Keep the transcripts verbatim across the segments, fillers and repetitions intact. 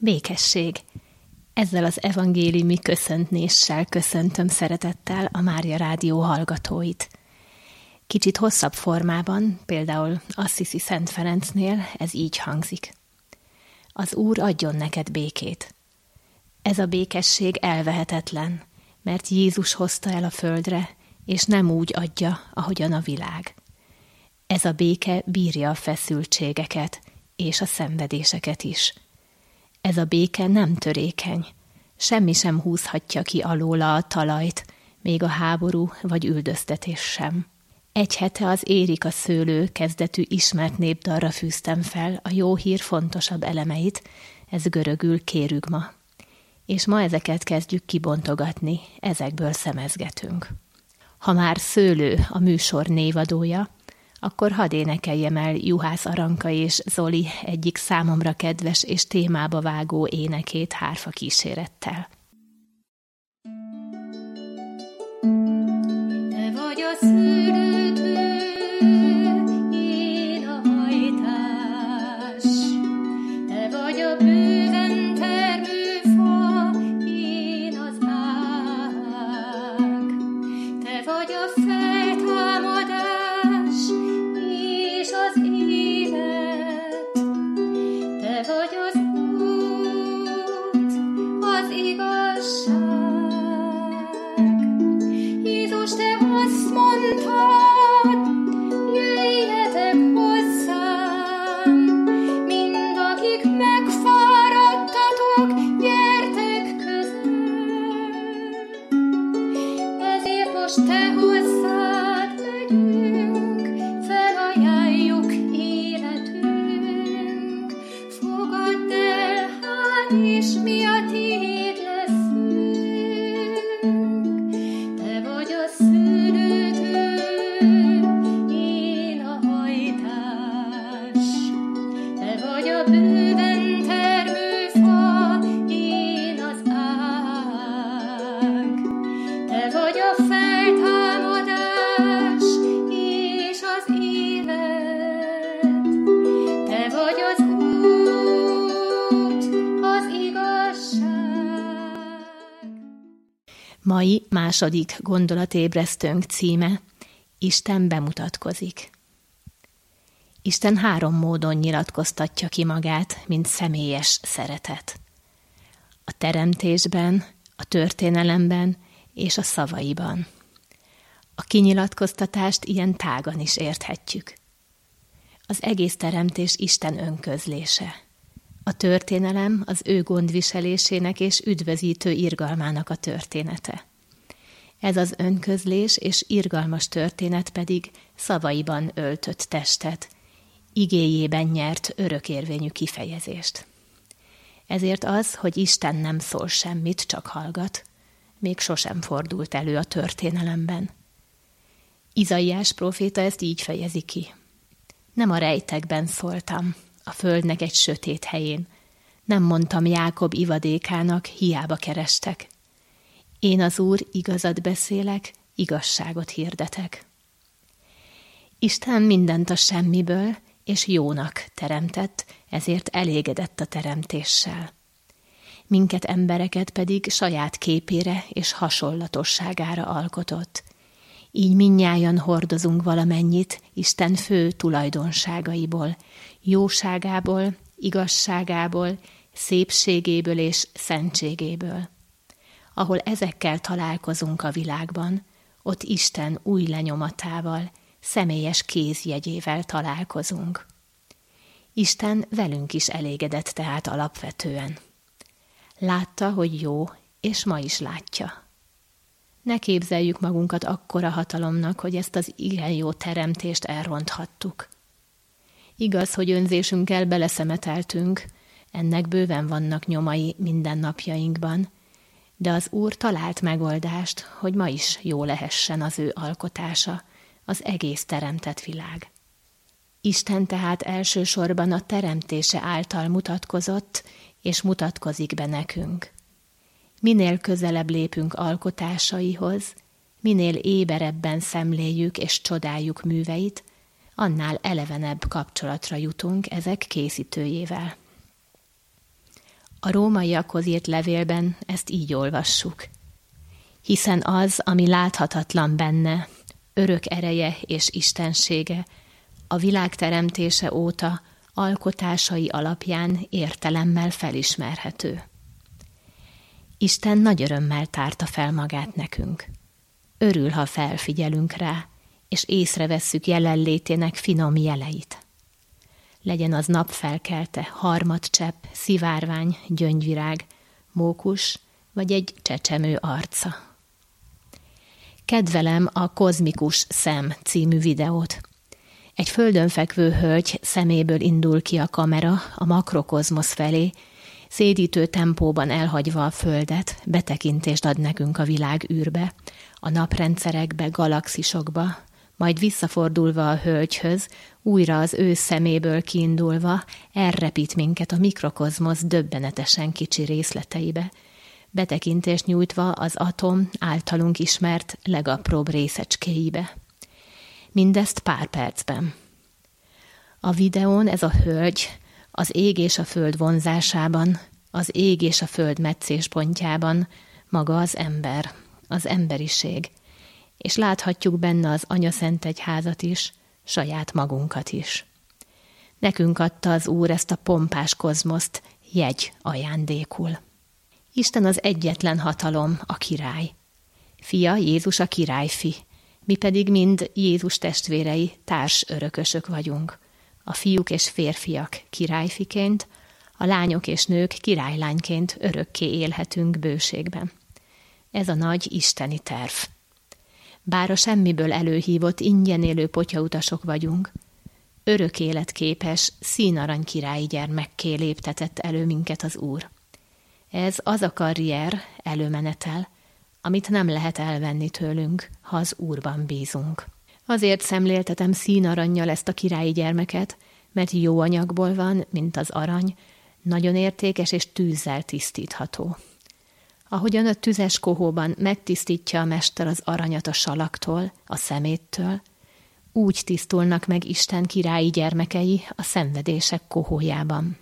Békesség. Ezzel az evangéliumi köszöntnéssel köszöntöm szeretettel a Mária Rádió hallgatóit. Kicsit hosszabb formában, például Assisi Szent Ferencnél ez így hangzik. Az Úr adjon neked békét. Ez a békesség elvehetetlen, mert Jézus hozta el a földre, és nem úgy adja, ahogyan a világ. Ez a béke bírja a feszültségeket és a szenvedéseket is. Ez a béke nem törékeny, semmi sem húzhatja ki alóla a talajt, még a háború vagy üldöztetés sem. Egy hete az Érik a szőlő kezdetű ismert népdalra fűztem fel a jó hír fontosabb elemeit, ez görögül kérügma. És ma ezeket kezdjük kibontogatni, ezekből szemezgetünk. Ha már Szőlő a műsor névadója, akkor hadd énekeljem el Juhász Aranka és Zoli egyik számomra kedves és témába vágó énekét hárfa kísérettel. Te vagy a szőlőtő, én a hajtás, te vagy a bőven termő fa, én az ág, te vagy a feltámadás, és az élet, te vagy az út, az igazság. Jézus, te azt mondtad, jöjjetek hozzám, mind akik megfáradtatok, gyertek közel. Ezért most te hozzád megyünk, felajánljuk életünk. Fogadd el, hát és mi a tiéd leszünk. Te vagy a szőlőtő, én a hajtás, te vagy a bőven termő fa, én az ág, te vagy a feltámadás és az élet, te vagy az út, az igazság. Mai második gondolatébresztőnk címe Isten bemutatkozik. Isten három módon nyilatkoztatja ki magát, mint személyes szeretet. A teremtésben, a történelemben és a szavaiban. A kinyilatkoztatást ilyen tágan is érthetjük. Az egész teremtés Isten önközlése. A történelem az ő gondviselésének és üdvözítő irgalmának a története. Ez az önközlés és irgalmas történet pedig szavaiban öltött testet, igéjében nyert örökérvényű kifejezést. Ezért az, hogy Isten nem szól semmit, csak hallgat, még sosem fordult elő a történelemben. Izaiás próféta ezt így fejezi ki. Nem a rejtekben szóltam, a földnek egy sötét helyén. Nem mondtam Jákob ivadékának, hiába kerestek. Én az Úr igazat beszélek, igazságot hirdetek. Isten mindent a semmiből és jónak teremtett, ezért elégedett a teremtéssel. Minket embereket pedig saját képére és hasonlatosságára alkotott. Így mindnyájan hordozunk valamennyit Isten fő tulajdonságaiból, jóságából, igazságából, szépségéből és szentségéből. Ahol ezekkel találkozunk a világban, ott Isten új lenyomatával, személyes kézjegyével találkozunk. Isten velünk is elégedett tehát alapvetően. Látta, hogy jó, és ma is látja. Ne képzeljük magunkat akkora hatalomnak, hogy ezt az igen jó teremtést elronthattuk. Igaz, hogy önzésünkkel beleszemeteltünk, ennek bőven vannak nyomai mindennapjainkban, de az Úr talált megoldást, hogy ma is jó lehessen az ő alkotása, az egész teremtett világ. Isten tehát elsősorban a teremtése által mutatkozott, és mutatkozik be nekünk. Minél közelebb lépünk alkotásaihoz, minél éberebben szemléljük és csodáljuk műveit, annál elevenebb kapcsolatra jutunk ezek készítőjével. A rómaiakhoz írt levélben ezt így olvassuk. Hiszen az, ami láthatatlan benne, örök ereje és istensége, a világ teremtése óta alkotásai alapján értelemmel felismerhető. Isten nagy örömmel tárta fel magát nekünk. Örül, ha felfigyelünk rá, és észrevesszük jelenlétének finom jeleit. Legyen az napfelkelte, harmadcsepp, szivárvány, gyöngyvirág, mókus vagy egy csecsemő arca. Kedvelem a Kozmikus Szem című videót. Egy földön fekvő hölgy szeméből indul ki a kamera a makrokozmosz felé, szédítő tempóban elhagyva a földet, betekintést ad nekünk a világ űrbe, a naprendszerekbe, galaxisokba, majd visszafordulva a hölgyhöz, újra az ő szeméből kiindulva, elrepít minket a mikrokozmosz döbbenetesen kicsi részleteibe, betekintést nyújtva az atom általunk ismert legapróbb részecskéibe. Mindezt pár percben. A videón ez a hölgy az ég és a föld vonzásában, az ég és a föld meccéspontjában maga az ember, az emberiség, és láthatjuk benne az Anyaszentegyházat is, saját magunkat is. Nekünk adta az Úr ezt a pompás kozmoszt jegy ajándékul. Isten az egyetlen hatalom, a király. Fia Jézus a királyfi, mi pedig mind Jézus testvérei, társ örökösök vagyunk. A fiúk és férfiak királyfiként, a lányok és nők királylányként örökké élhetünk bőségben. Ez a nagy isteni terv. Bár a semmiből előhívott, ingyen élő potyautasok vagyunk, örök életképes, színarany királyi gyermekké léptetett elő minket az Úr. Ez az a karrier, előmenetel, amit nem lehet elvenni tőlünk, ha az Úrban bízunk. Azért szemléltetem színarannyal ezt a királyi gyermeket, mert jó anyagból van, mint az arany, nagyon értékes és tűzzel tisztítható. Ahogyan a tüzes kohóban megtisztítja a mester az aranyat a salaktól, a szeméttől, úgy tisztulnak meg Isten királyi gyermekei a szenvedések kohójában.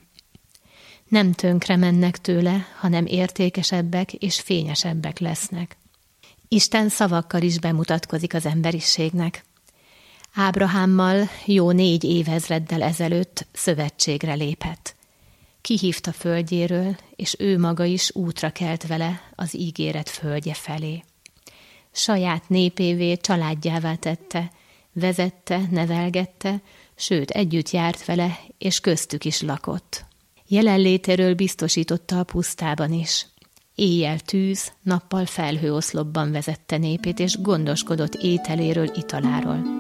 Nem tönkre mennek tőle, hanem értékesebbek és fényesebbek lesznek. Isten szavakkal is bemutatkozik az emberiségnek. Ábrahámmal jó négy évezreddel ezelőtt szövetségre lépett. Kihívta földjéről, és ő maga is útra kelt vele az ígéret földje felé. Saját népévé, családjává tette, vezette, nevelgette, sőt együtt járt vele, és köztük is lakott. Jelenlétéről biztosította a pusztában is. Éjjel tűz, nappal felhőoszlopban vezette népét, és gondoskodott ételéről, italáról.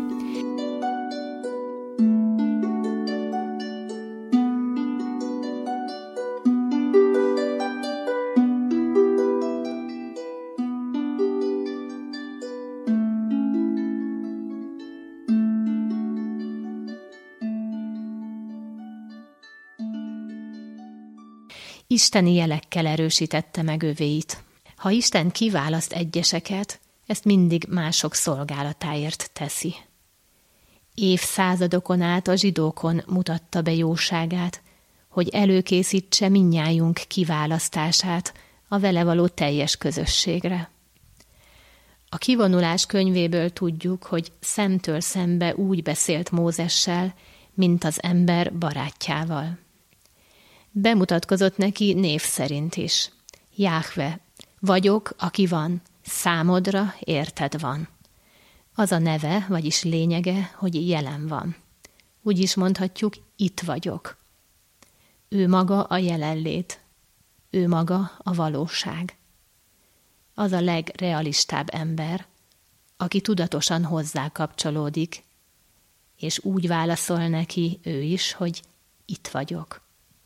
Isteni jelekkel erősítette meg övéit. Ha Isten kiválaszt egyeseket, ezt mindig mások szolgálatáért teszi. Évszázadokon át a zsidókon mutatta be jóságát, hogy előkészítse mindnyájunk kiválasztását a vele való teljes közösségre. A kivonulás könyvéből tudjuk, hogy szemtől szembe úgy beszélt Mózessel, mint az ember barátjával. Bemutatkozott neki név szerint is. Jáhve, vagyok, aki van, számodra érted van. Az a neve, vagyis lényege, hogy jelen van. Úgy is mondhatjuk, itt vagyok. Ő maga a jelenlét, ő maga a valóság. Az a legrealistább ember, aki tudatosan hozzá kapcsolódik, és úgy válaszol neki ő is, hogy itt vagyok.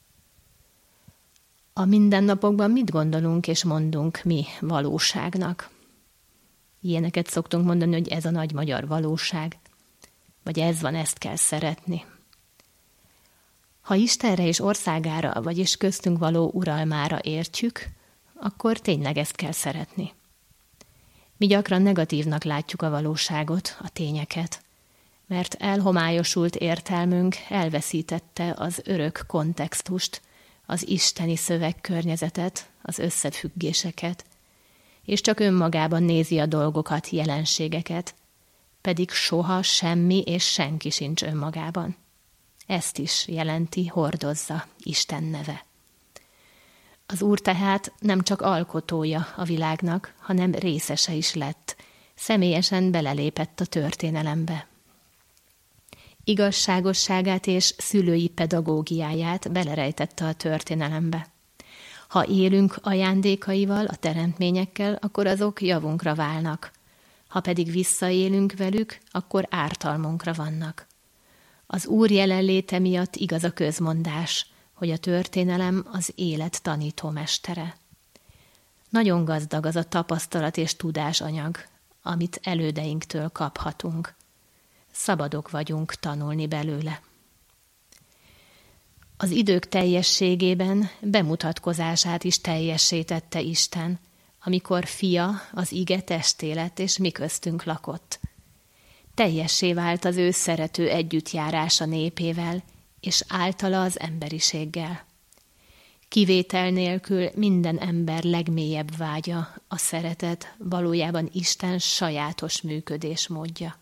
A mindennapokban mit gondolunk és mondunk mi valóságnak? Ilyeneket szoktunk mondani, hogy ez a nagy magyar valóság, vagy ez van, ezt kell szeretni. Ha Istenre és országára, vagyis köztünk való uralmára értjük, akkor tényleg ezt kell szeretni. Mi gyakran negatívnak látjuk a valóságot, a tényeket, mert elhomályosult értelmünk elveszítette az örök kontextust, az isteni szövegkörnyezetet, az összefüggéseket, és csak önmagában nézi a dolgokat, jelenségeket, pedig soha semmi és senki sincs önmagában. Ezt is jelenti, hordozza Isten neve. Az Úr tehát nem csak alkotója a világnak, hanem részese is lett, személyesen belelépett a történelembe. Igazságosságát és szülői pedagógiáját belerejtette a történelembe. Ha élünk ajándékaival, a teremtményekkel, akkor azok javunkra válnak. Ha pedig visszaélünk velük, akkor ártalmunkra vannak. Az Úr jelenléte miatt igaz a közmondás, hogy a történelem az élet tanítómestere. Nagyon gazdag az a tapasztalat és tudásanyag, amit elődeinktől kaphatunk. Szabadok vagyunk tanulni belőle. Az idők teljességében bemutatkozását is teljessé tette Isten, amikor Fia, az ige testé lett, és mi köztünk lakott. Teljessé vált az ő szerető együttjárása népével, és általa az emberiséggel. Kivétel nélkül minden ember legmélyebb vágya, a szeretet, valójában Isten sajátos működésmódja.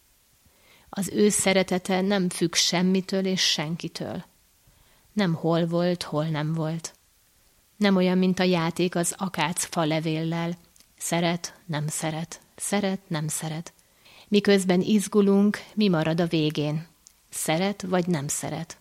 Az ő szeretete nem függ semmitől és senkitől. Nem hol volt, hol nem volt. Nem olyan, mint a játék az akácfa levéllel. Szeret, nem szeret, szeret, nem szeret. Miközben izgulunk, mi marad a végén? Szeret vagy nem szeret?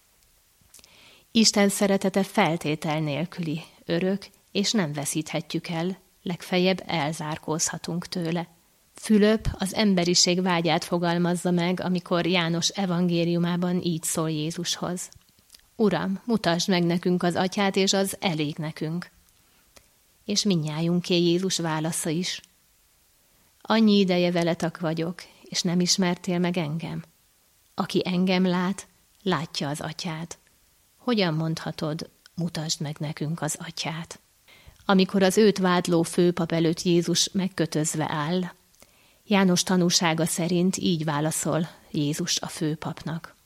Isten szeretete feltétel nélküli, örök, és nem veszíthetjük el, legfeljebb elzárkózhatunk tőle. Fülöp az emberiség vágyát fogalmazza meg, amikor János evangéliumában így szól Jézushoz. Uram, mutasd meg nekünk az atyát, és az elég nekünk. És mindnyájunké Jézus válasza is. Annyi ideje veletek vagyok, és nem ismertél meg engem. Aki engem lát, látja az atyát. Hogyan mondhatod, mutasd meg nekünk az atyát? Amikor az őt vádló főpap előtt Jézus megkötözve áll, János tanúsága szerint így válaszol Jézus a főpapnak.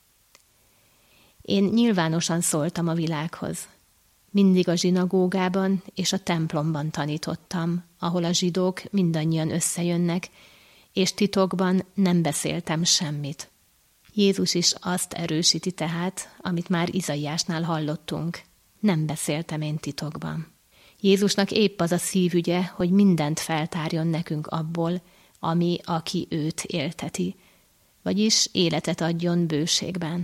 Én nyilvánosan szóltam a világhoz. Mindig a zsinagógában és a templomban tanítottam, ahol a zsidók mindannyian összejönnek, és titokban nem beszéltem semmit. Jézus is azt erősíti tehát, amit már Izaiásnál hallottunk. Nem beszéltem én titokban. Jézusnak épp az a szívügye, hogy mindent feltárjon nekünk abból, ami, aki őt élteti, vagyis életet adjon bőségben.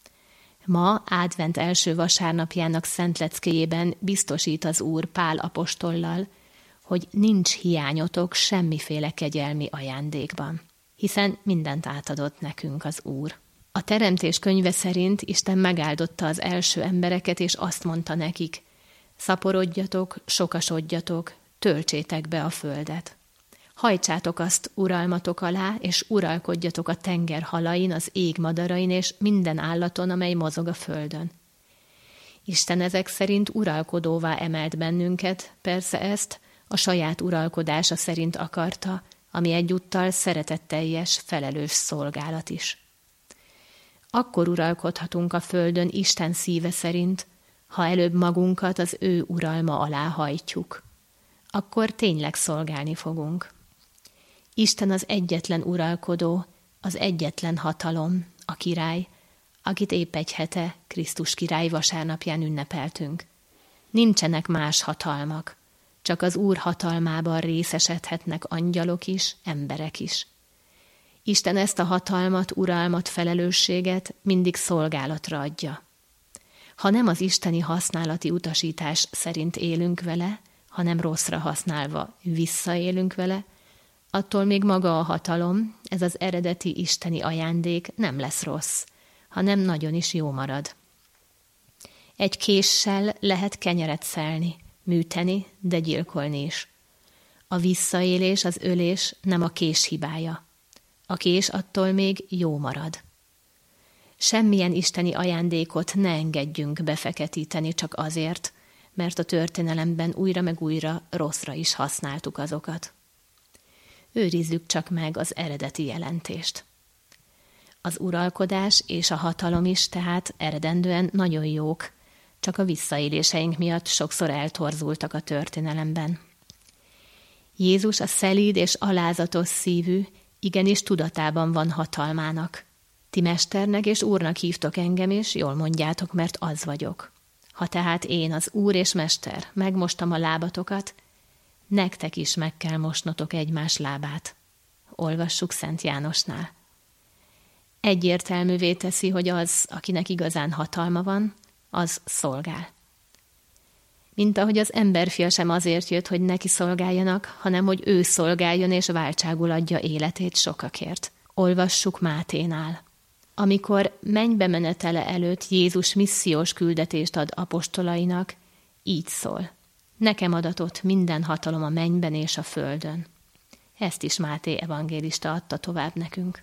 Ma, advent első vasárnapjának szentleckéjében biztosít az Úr Pál apostollal, hogy nincs hiányotok semmiféle kegyelmi ajándékban, hiszen mindent átadott nekünk az Úr. A Teremtés könyve szerint Isten megáldotta az első embereket, és azt mondta nekik, szaporodjatok, sokasodjatok, töltsétek be a földet. Hajtsátok azt uralmatok alá, és uralkodjatok a tenger halain, az ég madarain, és minden állaton, amely mozog a földön. Isten ezek szerint uralkodóvá emelt bennünket, persze ezt a saját uralkodása szerint akarta, ami egyúttal szeretetteljes, felelős szolgálat is. Akkor uralkodhatunk a földön Isten szíve szerint, ha előbb magunkat az ő uralma alá hajtjuk. Akkor tényleg szolgálni fogunk. Isten az egyetlen uralkodó, az egyetlen hatalom, a király, akit épp egy hete Krisztus király vasárnapján ünnepeltünk. Nincsenek más hatalmak, csak az Úr hatalmában részesedhetnek angyalok is, emberek is. Isten ezt a hatalmat, uralmat, felelősséget mindig szolgálatra adja. Ha nem az isteni használati utasítás szerint élünk vele, hanem rosszra használva visszaélünk vele, attól még maga a hatalom, ez az eredeti isteni ajándék nem lesz rossz, hanem nagyon is jó marad. Egy késsel lehet kenyeret szelni, műteni, de gyilkolni is. A visszaélés, az ölés nem a kés hibája. A kés attól még jó marad. Semmilyen isteni ajándékot ne engedjünk befeketíteni csak azért, mert a történelemben újra meg újra rosszra is használtuk azokat. Őrizzük csak meg az eredeti jelentést. Az uralkodás és a hatalom is tehát eredendően nagyon jók, csak a visszaéléseink miatt sokszor eltorzultak a történelemben. Jézus a szelíd és alázatos szívű, igenis tudatában van hatalmának. Ti mesternek és úrnak hívtok engem, és jól mondjátok, mert az vagyok. Ha tehát én, az úr és mester, megmostam a lábatokat, nektek is meg kell mosnotok egymás lábát. Olvassuk Szent Jánosnál. Egyértelművé teszi, hogy az, akinek igazán hatalma van, az szolgál. Mint ahogy az emberfia sem azért jött, hogy neki szolgáljanak, hanem hogy ő szolgáljon és váltságul adja életét sokakért. Olvassuk Máténál. Amikor mennybe menetele előtt Jézus missziós küldetést ad apostolainak, így szól. Nekem adatott minden hatalom a mennyben és a földön. Ezt is Máté evangélista adta tovább nekünk.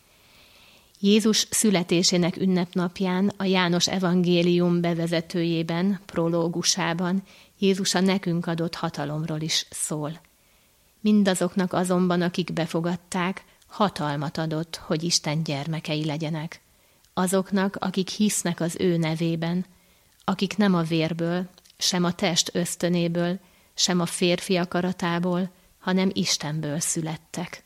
Jézus születésének ünnepnapján a János evangélium bevezetőjében, prológusában Jézus a nekünk adott hatalomról is szól. Mindazoknak azonban, akik befogadták, hatalmat adott, hogy Isten gyermekei legyenek. Azoknak, akik hisznek az ő nevében, akik nem a vérből, sem a test ösztönéből, sem a férfi akaratából, hanem Istenből születtek.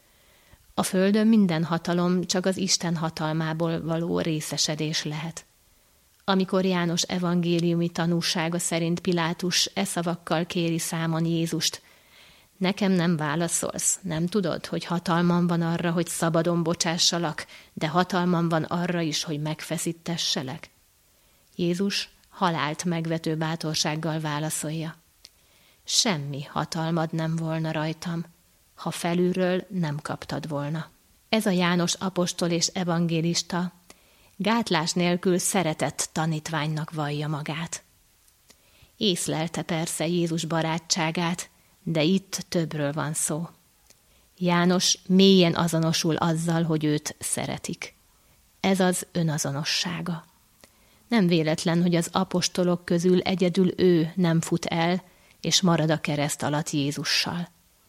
A földön minden hatalom csak az Isten hatalmából való részesedés lehet. Amikor János evangéliumi tanúsága szerint Pilátus e szavakkal kéri számon Jézust, nekem nem válaszolsz, nem tudod, hogy hatalmam van arra, hogy szabadon bocsássalak, de hatalmam van arra is, hogy megfeszítesselek? Jézus halált megvető bátorsággal válaszolja. Semmi hatalmad nem volna rajtam, ha felülről nem kaptad volna. Ez a János apostol és evangélista gátlás nélkül szeretett tanítványnak vallja magát. Észlelte persze Jézus barátságát, de itt többről van szó. János mélyen azonosul azzal, hogy őt szeretik. Ez az önazonossága. Nem véletlen, hogy az apostolok közül egyedül ő nem fut el, és marad a kereszt alatt Jézussal.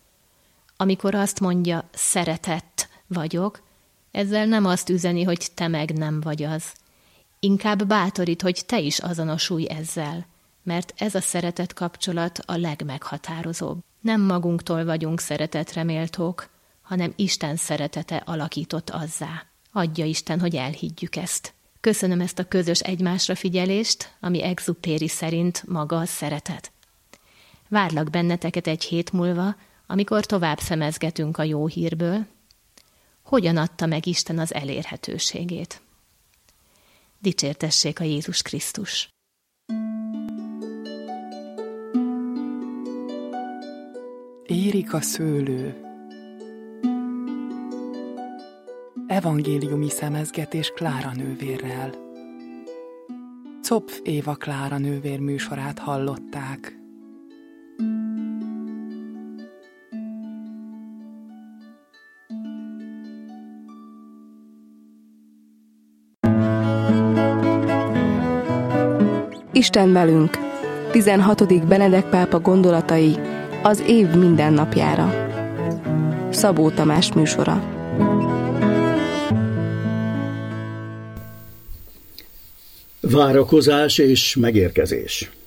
Amikor azt mondja, szeretett vagyok, ezzel nem azt üzeni, hogy te meg nem vagy az. Inkább bátorít, hogy te is azonosulj ezzel, mert ez a szeretet kapcsolat a legmeghatározóbb. Nem magunktól vagyunk szeretetre méltók, hanem Isten szeretete alakított azzá. Adja Isten, hogy elhiggyük ezt. Köszönöm ezt a közös egymásra figyelést, ami Exupéry szerint maga a szeretet. Várlak benneteket egy hét múlva, amikor tovább szemezgetünk a jó hírből, hogyan adta meg Isten az elérhetőségét. Dicsértessék a Jézus Krisztus! Érik a szőlő. Evangéliumi szemezgetés Klára nővérrel. Zopf Éva Klára nővér műsorát hallották. Isten velünk. tizenhatodik Benedek pápa gondolatai az év mindennapjára. Szabó Tamás műsora. Várakozás és megérkezés.